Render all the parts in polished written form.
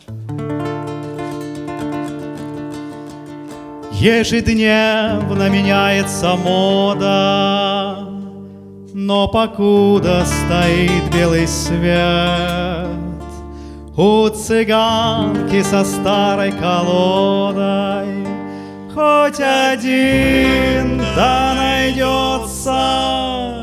Ежедневно меняется мода, но покуда стоит белый свет, у цыганки со старой колодой хоть один да найдется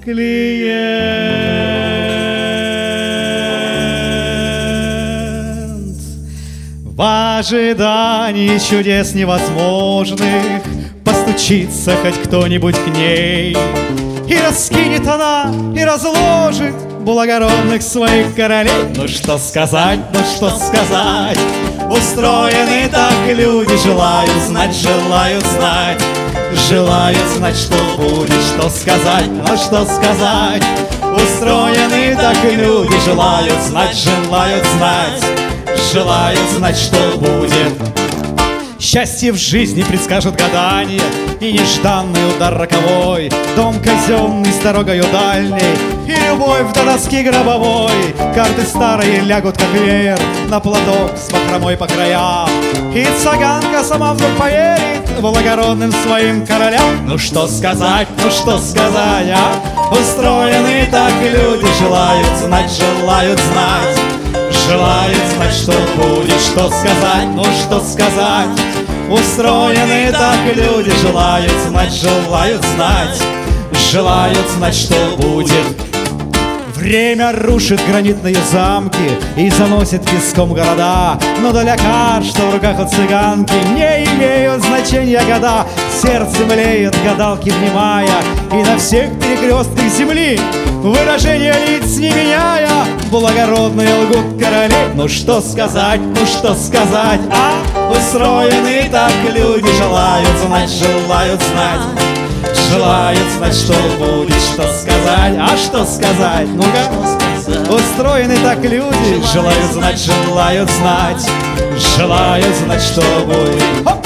клиент. В ожидании чудес невозможных постучится хоть кто-нибудь к ней, и раскинет она, и разложит благородных своих королей. Ну что сказать, ну что сказать, устроены так люди, желают знать, желают знать, желают знать, что будет. Что сказать, ну что сказать, устроены так люди, желают знать, желают знать, желают знать, что будет. Счастье в жизни предскажет гадание, и нежданный удар роковой, дом казенный с дорогою дальней, и любовь до доски гробовой. Карты старые лягут, как веер, на платок с бахромой по краям, и цыганка сама вдруг поверит благородным своим королям. Ну что сказать, а? Устроены так люди, желают знать, желают знать, желают знать, что будет. Что сказать, ну что сказать, устроены так люди, желают знать, желают знать, желают знать, что будет. Время рушит гранитные замки и заносит песком города, но для карт, что в руках у цыганки, не имеют значения года. Сердце млеет, гадалки внимая, и на всех перекрестках земли выражение лиц не меняя, благородные лгут короли. Ну что сказать, а? Устроены так люди, желают знать, желают знать, желают знать, что будет. Что сказать, а что сказать? Ну-ка, устроены так люди, желают знать, желают знать, желают знать, что будет. Хоп!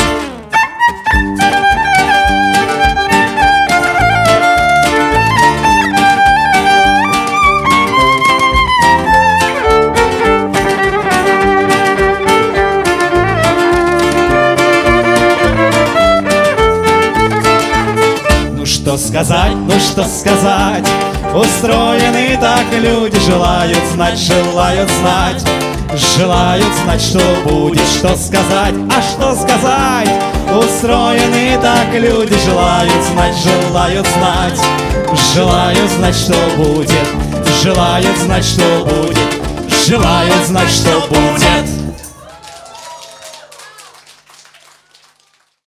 Что сказать, ну что сказать, устроены так люди, желают знать, желают знать, желают знать, что будет. Что сказать, а что сказать, устроены так люди, желают знать, желают знать, желают знать, что будет, желают знать, что будет, желают знать, что будет.